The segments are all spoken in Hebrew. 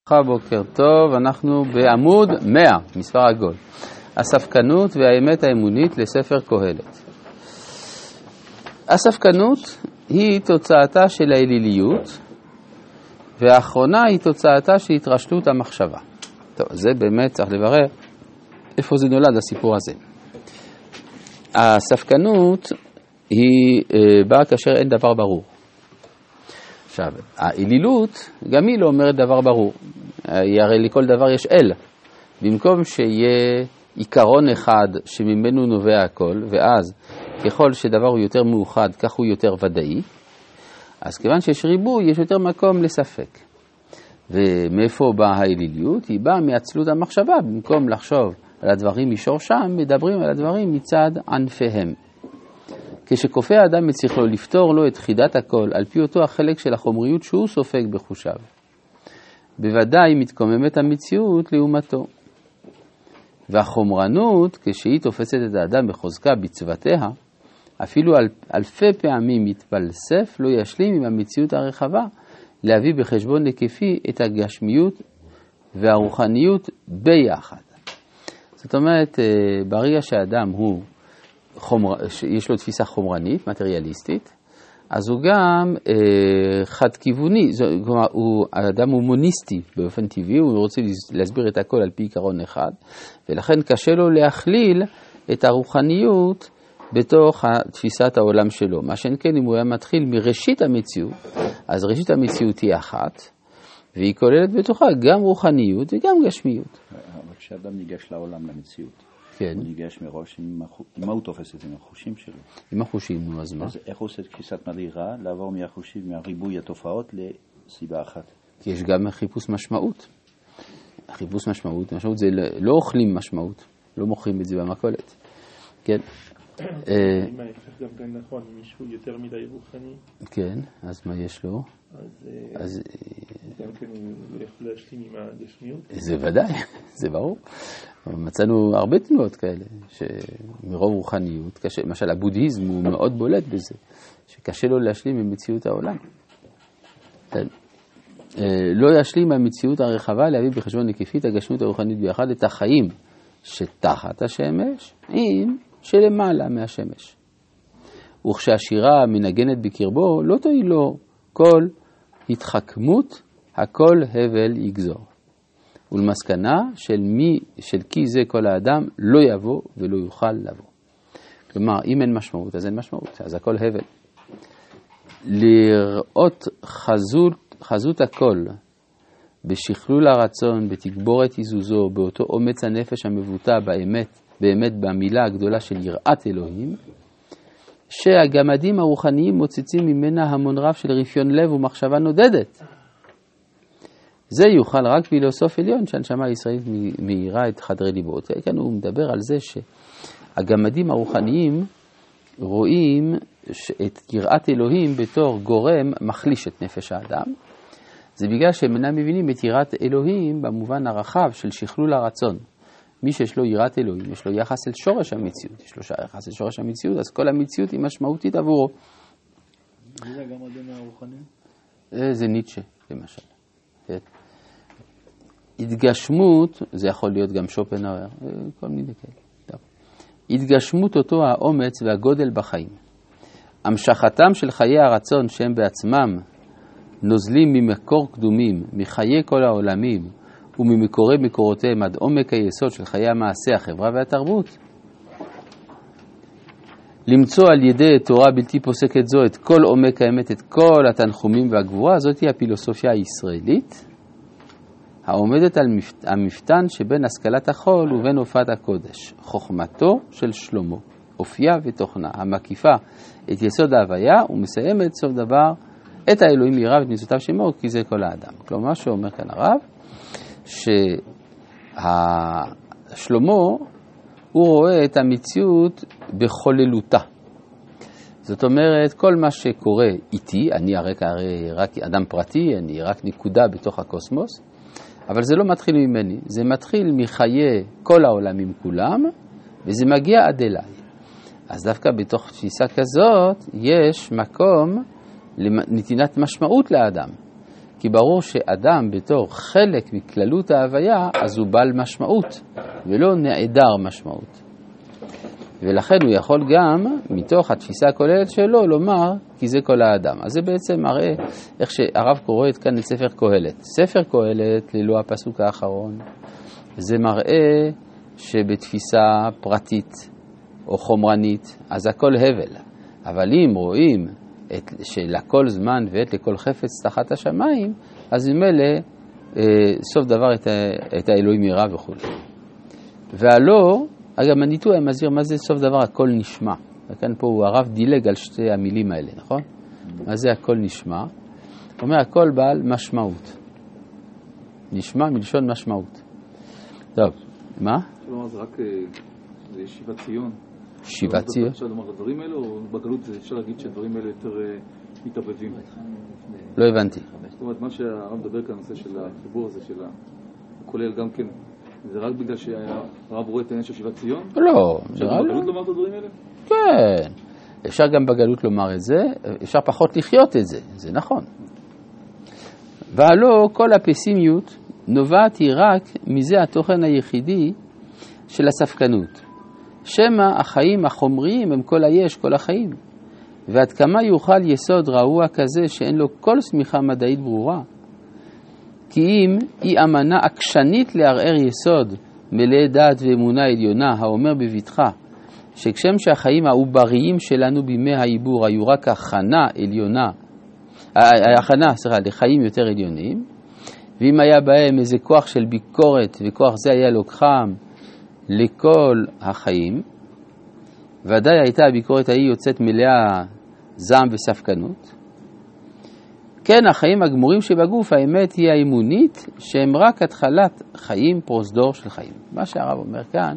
בוקר טוב, אנחנו בעמוד 100, מספר עגול. הספקנות והאמת האמונית לספר קהלת. הספקנות היא תוצאתה של האליליות, והאחרונה היא תוצאתה של התרשלות המחשבה. טוב, זה באמת צריך לברר איפה זה נולד הסיפור הזה. הספקנות היא באה כאשר אין דבר ברור. עכשיו, האלילות גם היא לא אומרת דבר ברור. הרי לכל דבר יש אל. במקום שיהיה עיקרון אחד שממנו נובע הכל, ואז ככל שדבר הוא יותר מאוחד, כך הוא יותר ודאי, אז כיוון שיש ריבוי, יש יותר מקום לספק. ומאיפה באה האליליות? היא באה מעצלות המחשבה. במקום לחשוב על הדברים משורשם, מדברים על הדברים מצד ענפיהם. כשכופה האדם מצליח לו לפתור לו את חידת הכל, על פי אותו החלק של החומריות שהוא סופג בחושיו. בוודאי מתקוממת המציאות לעומתו. והחומרנות, כשהיא תופסת את האדם בחוזקה בצוותיה, אפילו אלפי פעמים מתפלסף, לא ישלים עם המציאות הרחבה, להביא בחשבון היקפי את הגשמיות והרוחניות ביחד. זאת אומרת, ברגע שהאדם הוא יש לו תפיסה חומרנית, מטריאליסטית, אז הוא גם חד-כיווני, כלומר, האדם הוא מוניסטי באופן טבעי, הוא רוצה להסביר את הכל על פי עיקרון אחד, ולכן קשה לו להכליל את הרוחניות בתוך תפיסת העולם שלו. מה שאין כן, אם הוא היה מתחיל מראשית המציאות, אז ראשית המציאות היא אחת, והיא כוללת בתוכה גם רוחניות וגם גשמיות. אבל כשאדם ניגש לעולם, למציאות, כן. הוא ניגש מראש עם מה הוא תופס את זה? עם החושים שלו. עם החושים, נו, אז מה? אז איך הוא עושה תפיסת מלירה, לעבור מהחושים, מהריבוי התופעות לסיבה אחת? כי יש גם חיפוש משמעות. חיפוש משמעות זה לא אוכלים משמעות, לא מוכרים את זה במכולת. כן. אם ההפך גם כן נכון, מישהו יותר מדי רוחני. כן, אז מה יש לו? אז גם כן הוא יכול להשלים עם הגשמיות. זה ודאי, זה ברור. מצאנו הרבה תנועות כאלה, שמרוב רוחניות, למשל הבודהיזם הוא מאוד בולט בזה, שקשה לו להשלים עם מציאות העולם. לא ישלים המציאות הרחבה להביא בחשבון היקפית הגשמיות הרוחנית ביחד את החיים שתחת השמש עם שלמעלה מהשמש. וכשהשירה מנגנת בקרבו, לא תועיל לו כל התחכמות, הכל הבל יגזור. ולמסקנה של כי זה כל האדם לא יבוא ולא יוכל לבוא. כלומר, אם אין משמעות, אז אין משמעות, אז הכל הבל. לראות חזות הכל, בשכלול הרצון, בתגבורת איזוזו, באותו אומץ הנפש המבוטא באמת במילה הגדולה של יראת אלוהים, שהגמדים הרוחניים מוצצים ממנה המון רב של רפיון לב ומחשבה נודדת. זה יוכל רק פילוסוף עליון שהנשמה הישראלית מאירה את חדרי ליבות. כאן הוא מדבר על זה שהגמדים הרוחניים רואים את יראת אלוהים בתור גורם מחליש את נפש האדם. זה בגלל שהם אינם מבינים את יראת אלוהים במובן הרחב של שכלול הרצון. מי שיש לו יראת אלוהים, יש לו יחס אל שורש המציאות. יש לו יחס אל שורש המציאות, אז כל המציאות היא משמעותית עבורו. זה גם אדם הרוחני? זה ניטשה, למשל. התגשמות, זה יכול להיות גם שופנהאואר, כל מיני כאלה. התגשמות אותו האומץ והגודל בחיים. המשכתם של חיי הרצון שהם בעצמם נוזלים ממקור קדומים, מחיי כל העולמים, וממקורי מקורותיהם עד עומק היסוד של חיי המעשה, החברה והתרבות. למצוא על ידי תורה בלתי פוסקת זו את כל עומק האמת, את כל התנחומים והגבורה, זאת היא הפילוסופיה הישראלית, העומדת על המפתן שבין השכלת החול ובין הופעת הקודש, חוכמתו של שלמה, אופייה ותוכנה, המקיפה את יסוד ההוויה ומסיימת סוף דבר את האלוהים יראה ואת ניסותיו שמו, כי זה כל האדם. כלומר, מה שאומר כאן הרב, ששלמה הוא רואה את המציאות בחוללותה. זאת אומרת, כל מה שקורה איתי, אני הרי רק אדם פרטי, אני רק נקודה בתוך הקוסמוס, אבל זה לא מתחיל ממני, זה מתחיל מחיי כל העולמים כולם, וזה מגיע עד אליי. אז דווקא בתוך תפיסה כזאת, יש מקום לנתינת משמעות לאדם. כי ברור שאדם בתור חלק מכללות ההוויה, אז הוא בעל משמעות, ולא נעדר משמעות. ולכן הוא יכול גם, מתוך התפיסה הכוללת שלו, לומר, כי זה כל האדם. אז זה בעצם מראה איך שהרב קורא כאן את ספר קהלת. ספר קהלת, ללא הפסוק האחרון, זה מראה שבתפיסה פרטית או חומרנית, אז הכל הבל. אבל אם רואים שלכל זמן ועת לכל חפץ תחת השמיים, אז ממילא סוף דבר את האלוהים ירא וכו'. והלא, אגב, הניתוח מזהיר מה זה סוף דבר הכל נשמע. וכאן פה הוא הרב דילג על שתי המילים האלה, נכון? מה זה הכל נשמע? הוא אומר הכל בעל משמעות. נשמע מלשון משמעות. טוב, מה? שלום, אז רק זה שיבת ציון. שיבת ציון? אפשר לומר הדברים האלה, או בגלות אפשר להגיד שהדברים האלה יותר מתערבבים? לא הבנתי. זאת אומרת, מה שהרב מדבר כאן, הנושא של החיבור הזה, של הכולל גם כן, זה רק בגלל שהרב רואה את העניין של שיבת ציון? לא. אפשר גם בגלות לומר את הדברים האלה? כן. אפשר גם בגלות לומר את זה, אפשר פחות לחיות את זה, זה נכון. והלא כל הפסימיות נובעת היא רק מזה התוכן היחידי של הספקנות. שמה החיים החומריים הם כל היש, כל החיים. ועד כמה יוכל יסוד רעוע כזה שאין לו כל סמיכה מדעית ברורה? כי אם היא אמנה עקשנית לערער יסוד מלא דעת ואמונה עליונה האומר בביטחה שכשם שהחיים העובריים שלנו בימי העיבור היו רק הכנה לחיים יותר עליונים, ואם היה בהם איזה כוח של ביקורת וכוח זה היה לוקחם לכל החיים, ודאי הייתה הביקורת ההיא יוצאת מלאה זעם וספקנות. כן, החיים הגמורים שבגוף, האמת היא האמונית, שהם רק התחלת חיים, פרוזדור של חיים. מה שהרב אומר כאן,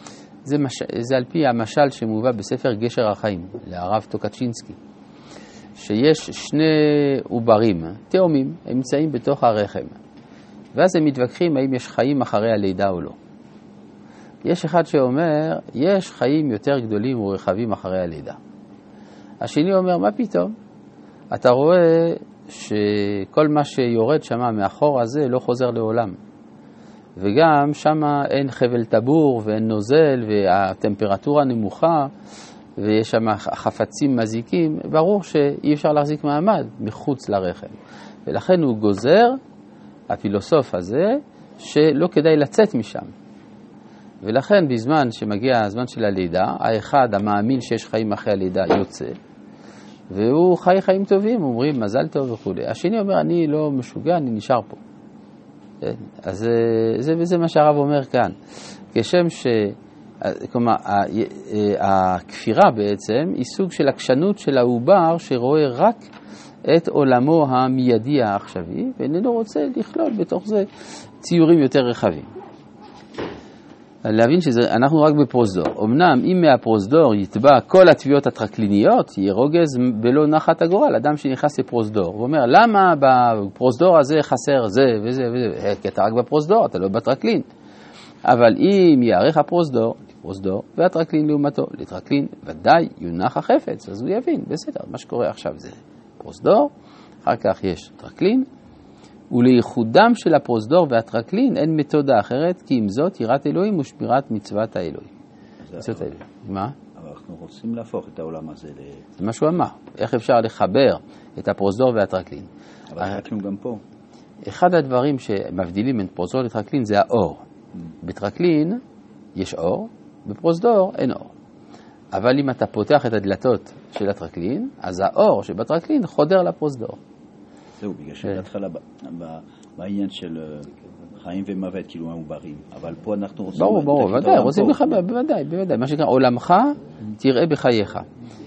זה על פי המשל שמובא בספר גשר החיים, להרב טוקצ'ינסקי, שיש שני עוברים, תאומים, הם נמצאים בתוך הרחם, ואז הם מתווכחים האם יש חיים אחרי הלידה או לא. יש אחד שאומר, יש חיים יותר גדולים ורחבים אחרי הלידה. השני אומר, מה פתאום? אתה רואה שכל מה שיורד שמה מאחור הזה לא חוזר לעולם. וגם שמה אין חבל טבור ואין נוזל והטמפרטורה נמוכה ויש שם חפצים מזיקים, ברור שאי אפשר להחזיק מעמד מחוץ לרחם. ולכן הוא גוזר, הפילוסוף הזה, שלא כדאי לצאת משם. ולכן בזמן שמגיע הזמן של הלידה, האחד המאמין שיש חיים אחרי הלידה יוצא, והוא חי חיים טובים, אומרים מזל טוב וכו'. השני אומר, אני לא משוגע, אני נשאר פה. אז זה מה שהרב אומר כאן. כשם כלומר, הכפירה בעצם היא סוג של עקשנות של העובר שרואה רק את עולמו המיידי העכשווי, ואיננו רוצה לכלול בתוך זה ציורים יותר רחבים. להבין שאנחנו רק בפרוזדור. אמנם אם מהפרוזדור יתבע כל התביעות הטרקליניות, יהיה רוגז בלא נחת הגורל, אדם שנכנס לפרוזדור. הוא אומר, למה בפרוזדור הזה חסר זה וזה וזה? כי אתה רק בפרוזדור, אתה לא בטרקלין. אבל אם יערך הפרוזדור, לפרוזדור, והטרקלין לעומתו, לטרקלין, ודאי יונח החפץ, אז הוא יבין, בסדר, מה שקורה עכשיו זה פרוזדור, אחר כך יש טרקלין, ולייחודם של הפרוזדור והטרקלין אין מתודה אחרת, כי עם זאת יראת אלוהים ושמירת מצוות האלוהים. מצוות האלוהים. מה? אבל אנחנו רוצים להפוך את העולם הזה זה מה שהוא אמר. איך אפשר לחבר את הפרוזדור והטרקלין? אבל אנחנו גם פה. אחד הדברים שמבדילים בין פרוזדור לטרקלין זה האור. בטרקלין יש אור, בפרוזדור אין אור. אבל אם אתה פותח את הדלתות של הטרקלין, אז האור שבטרקלין חודר לפרוזדור. זהו, בגלל שהתחלה בעניין של חיים ומוות, כאילו מעוברים. אבל פה אנחנו רוצים... ברור, ודאי, רוצים לחבר, בוודאי. מה שקרה, עולמך תראה בחייך.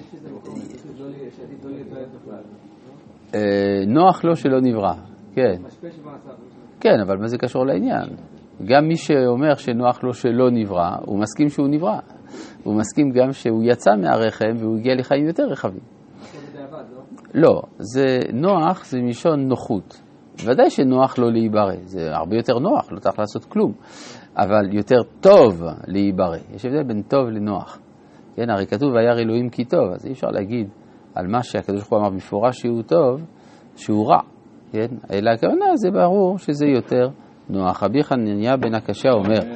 נוח לו שלא נברא, כן. כן, אבל מה זה קשור לעניין? גם מי שאומר שנוח לו שלא נברא, הוא מסכים שהוא נברא. הוא מסכים גם שהוא יצא מהרחם והוא הגיע לחיים יותר רחבים. לא, זה נוח, זה משון נוחות. ודאי שנוח לא להיברא, זה הרבה יותר נוח, לא צריך לעשות כלום. אבל יותר טוב להיברא. יש הבדל בין טוב לנוח. כן, הרי כתוב וירא אלוהים כי טוב, אז אי אפשר להגיד על מה שהקדוש ברוך הוא אמר במפורש שהוא טוב, שהוא רע. כן? אלא הכוונה זה ברור שזה יותר נוח. רבי חנניה בן הקשיא אומר,